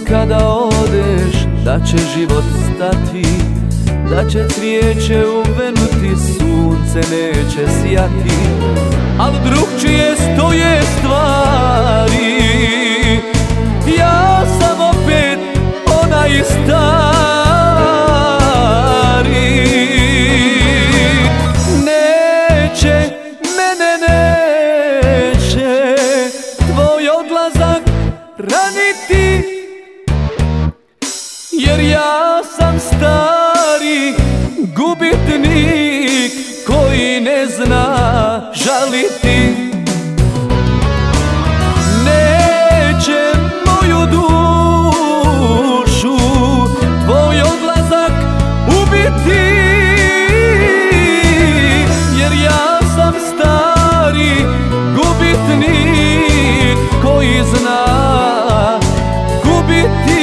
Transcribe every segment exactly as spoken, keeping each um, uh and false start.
kada odeš da će život stati, da će cvijeće uvenuti, sunce neće sjati, al drugčije stoje stvari. Ja sam opet onaj stari. Neće, mene neće tvoj odlazak raniti, jer ja sam stari gubitnik koji ne zna žaliti. Neće moju dušu tvoj odlazak ubiti, jer ja sam stari gubitnik koji zna gubiti.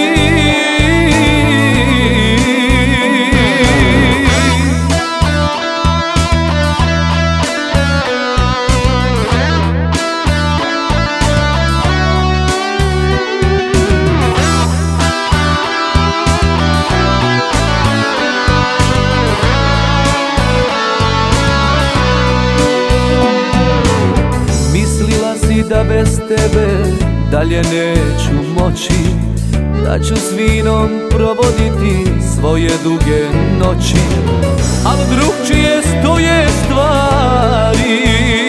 Da bez tebe dalje neću moći, da ću s vinom provoditi svoje duge noći, al drugčije stoje stvari.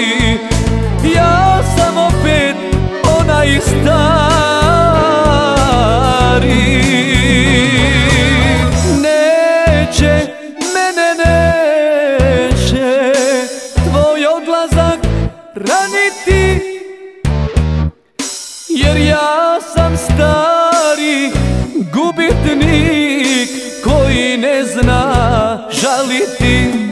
Ja sam opet onaj stari. Neće, mene neće tvoj odlazak raniti, jer ja sam stari gubitnik koji ne zna žaliti.